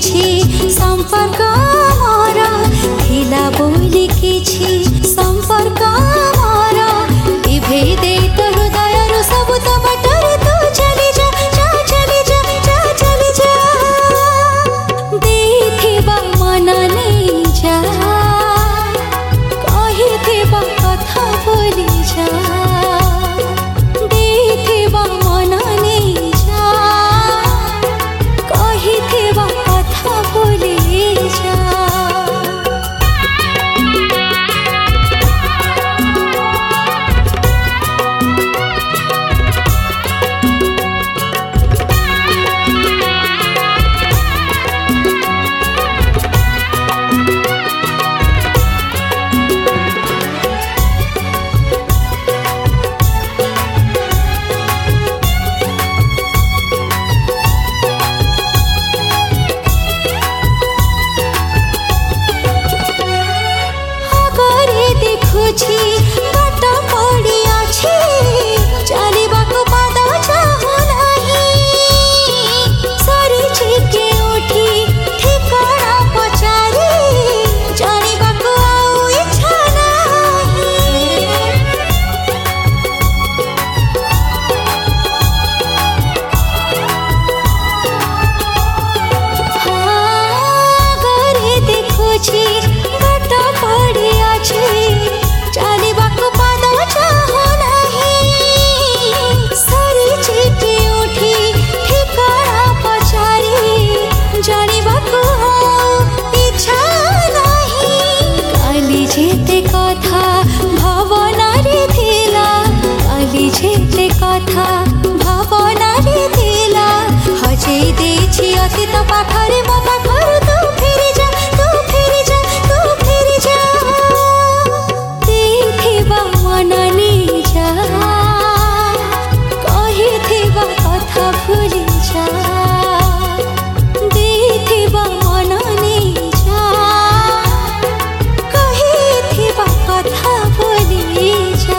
किछि संपर्क मोर थिला बोली किछि संपर्क मोर इभे दे तो हृदय रो सब तो बटर तू चली जा चली जा चली जा देखिबा मन नहीं जा कहिथिबा कथा बोली जा देखिबा मन नहीं जा कहिथिबा कथा बोली जा। देखुछि बाट पड़ी अछि चलिबाको पाद चाहू नहीं सरी छिके उठी ठिकाना पचारी जानिबाको आउ इच्छा नहीं हाँ घरे देखुछि बाट पड़ी अछि चलिबाको पाद चाहू नहीं सरी छिके उठी ठिकाना पचारी जानिबाको इच्छा नहीं काली जेते कथा भावनारे थिला काली जेते कथा भावनारे थिला हजेई देछि अतीत पाखरे मो पाखरु तू फेरी जा तू फेरी जा तू फेरी जा देखिबा मन नहीं जा कहिथिबा कथा भूली जा देखिबा मन नहीं जा कहिथिबा कथा भूली जा।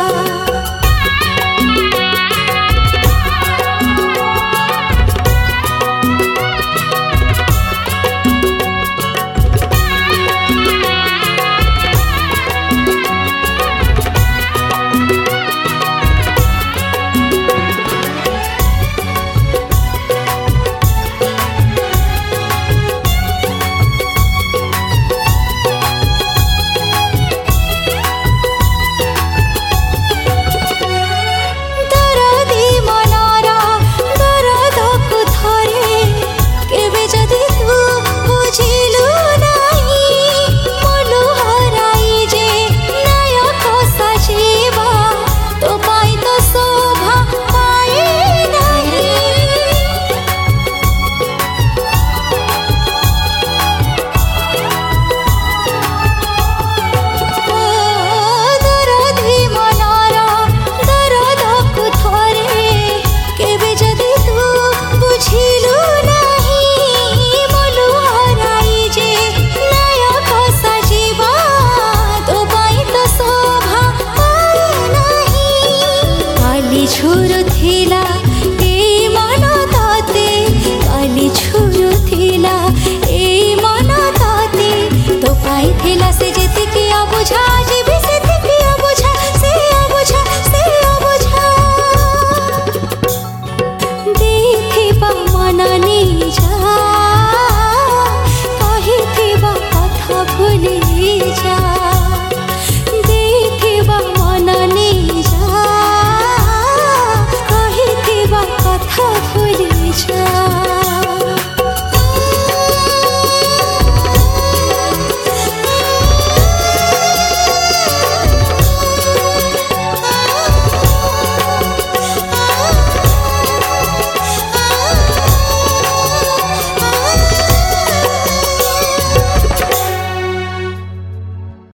छुरु थिला ए मन ताते काली छुरु थिला ए मन ताते तो पाई थिला से जेते के अबुझा जीवी से के अबुझा से अबुझा से अबुझा देखिबा मन नहीं जा कहिथिबा कथा भूली जा देखिबा मन नहीं जा कथा भूली जा।